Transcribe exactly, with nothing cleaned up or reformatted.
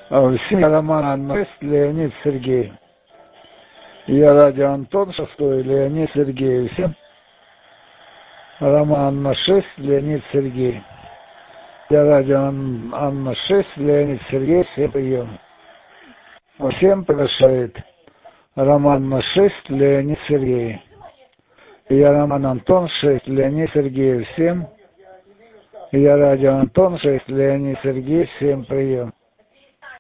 Всем Роман Анна шесть, Леонид Сергей. Я радио Антон шестой, Леонид Сергей. Всем Роман Анна шесть, Леонид Сергей. Я радио Анна шесть, Леонид Сергей. Всем прием. Всем приглашает Роман Анна шесть, Леонид Сергей. Я Роман Антон шесть, Леонид Сергей. Всем. Я радио Антон шесть, Леонид Сергей. Всем прием.